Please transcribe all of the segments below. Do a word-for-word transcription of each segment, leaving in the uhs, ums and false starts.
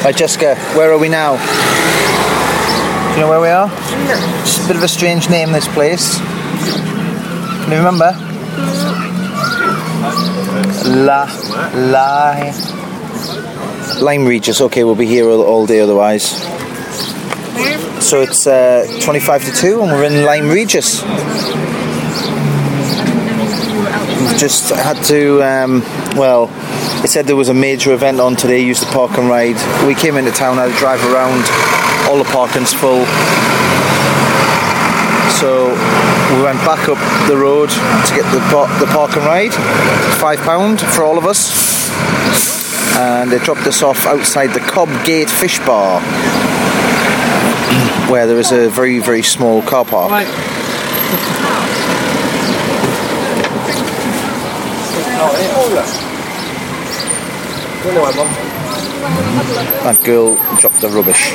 Right, Jessica, where are we now? Do you know where we are? It's a bit of a strange name, this place. Can you remember? La... La... Lyme Regis. Okay, we'll be here all, all day otherwise. So it's uh, twenty-five to two and we're in Lyme Regis. We've just had to, um, well, it said there was a major event on today, use the park and ride. We came into town, had to drive around, all the parking's full. So we went back up the road to get the, the park and ride. Five pound for all of us. And they dropped us off outside the Cobb Gate Fish Bar, where there is a very, very small car park. Right. That girl dropped the rubbish.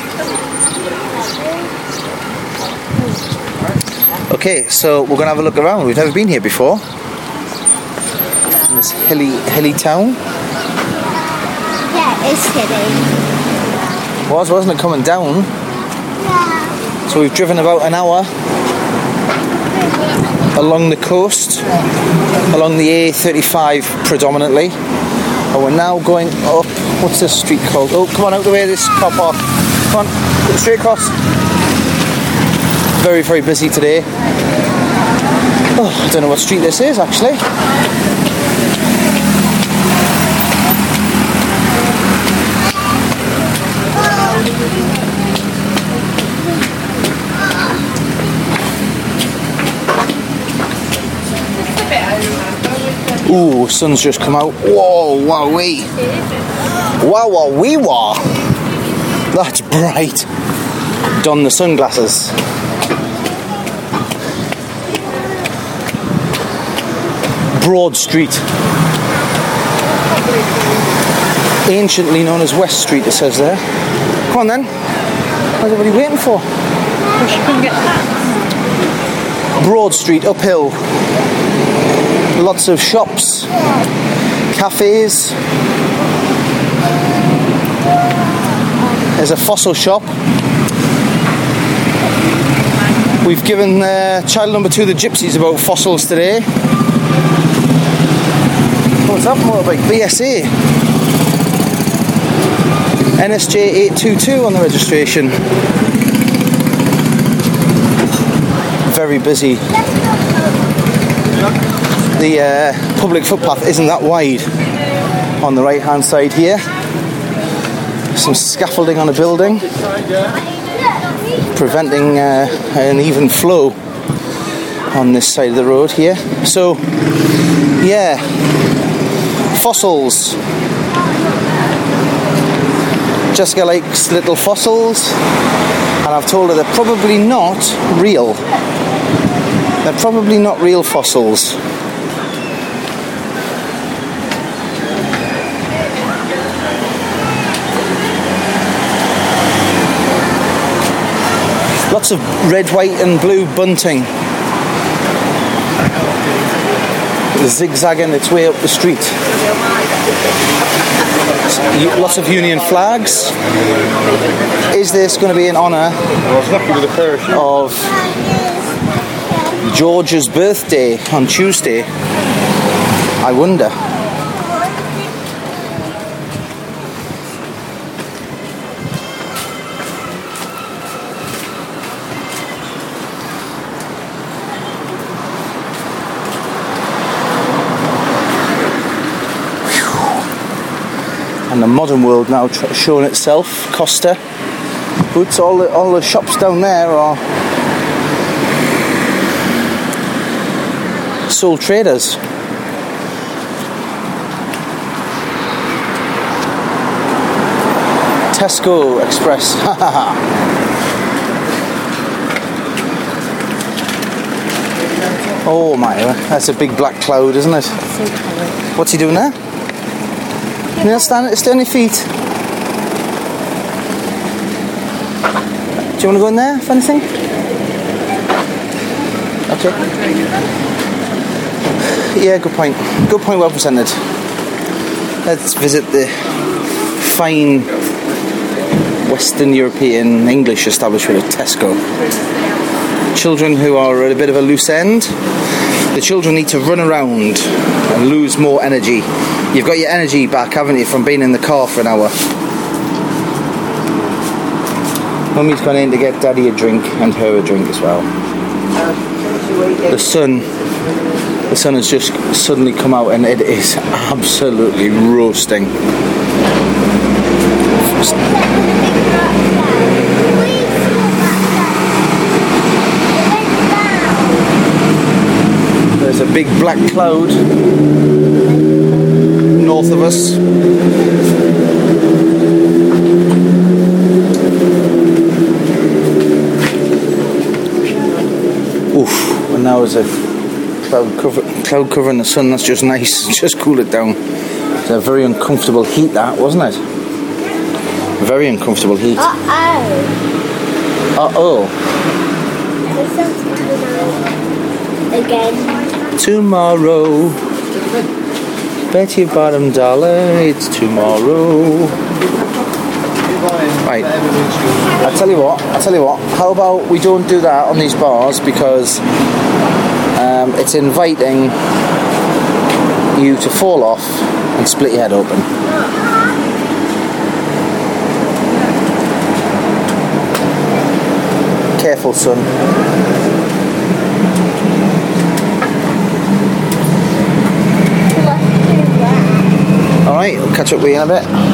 Okay, so we're going to have a look around. We've never been here before. In this hilly, hilly town. Yeah, it's hilly. Was, wasn't it, coming down? Yeah. So we've driven about an hour along the coast, along the A thirty-five predominantly. And we're now going up, what's this street called? Oh, come on, out the way of this car park. Come on, straight across. Very, very busy today. Oh, I don't know what street this is, actually. Ooh, sun's just come out. Whoa, wowee. Wow, wow, wee wah. That's bright. Don the sunglasses. Broad Street. Anciently known as West Street, it says there. Come on then. What's everybody waiting for? Broad Street, uphill. Lots of shops, cafes. There's a fossil shop. We've given uh, child number two, the gypsies, about fossils today. What's that motorbike? B S A. N S J eight two two on the registration. Very busy. The uh, public footpath isn't that wide on the right hand side here. Some scaffolding on a building preventing uh, an even flow on this side of the road here. So yeah, fossils. Jessica likes little fossils, and I've told her they're probably not real. They're probably not real fossils. Lots of red, white and blue bunting zigzagging its way up the street. Lots of Union flags. Is this going to be in honour of George's birthday on Tuesday? I wonder. And the modern world now tr- showing itself. Costa, Boots, all the, all the shops down there are sole traders. Tesco Express. Oh my, that's a big black cloud, isn't it? What's he doing there? No, stand, stay on your feet. Do you want to go in there, if anything? Okay. Yeah, good point. Good point, well presented. Let's visit the fine Western European English establishment of Tesco. Children who are at a bit of a loose end. The children need to run around and lose more energy. You've got your energy back, haven't you, from being in the car for an hour. Mummy's gone in to get Daddy a drink and her a drink as well. The sun, the sun has just suddenly come out and it is absolutely roasting. There's a big black cloud north of us. Oof, and now there's a cloud cover, cloud covering the sun. That's just nice, just cool it down. It's a very uncomfortable heat, that, wasn't it? Very uncomfortable heat. Uh-oh. Uh-oh. Again. Tomorrow. Bet your bottom dollar it's tomorrow. Right. I tell you what, I tell you what, how about we don't do that on these bars, because um, it's inviting you to fall off and split your head open. Careful, son. Alright, we'll catch up with you in a bit.